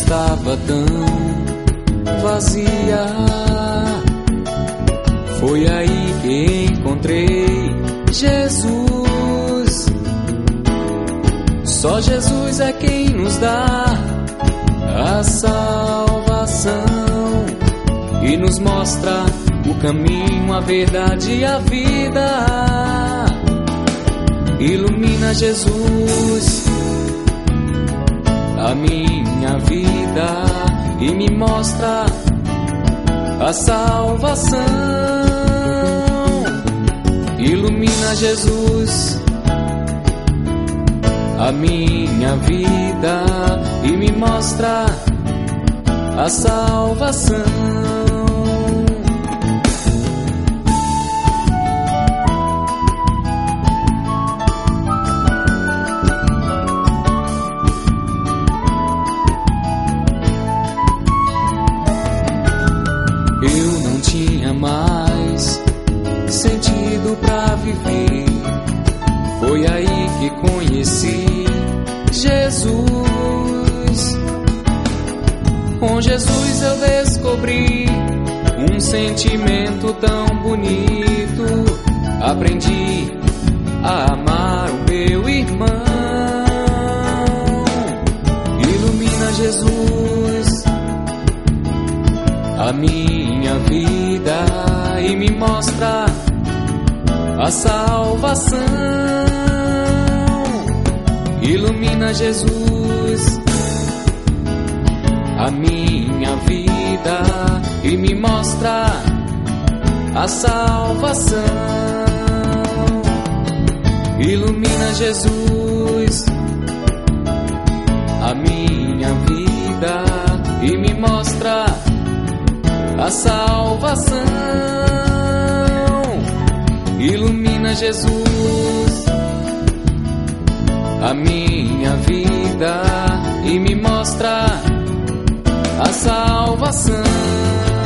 estava tão vazia. Foi aí que encontrei Jesus. Só Jesus é quem nos dá a salvação e nos mostra o caminho, a verdade e a vida. Ilumina, Jesus, a minha vida e me mostra a salvação. Ilumina, Jesus, a minha vida e me mostra a salvação. Eu não tinha mais sentido pra viver. Foi aí que conheci Jesus. Com Jesus eu descobri um sentimento tão bonito. Aprendi a amar o meu irmão. Ilumina, Jesus, a minha vida e me mostra a salvação. Ilumina, Jesus, a minha vida e me mostra a salvação. Ilumina, Jesus, a minha vida e me mostra a salvação. Ilumina, Jesus, a minha vida e me mostra a salvação.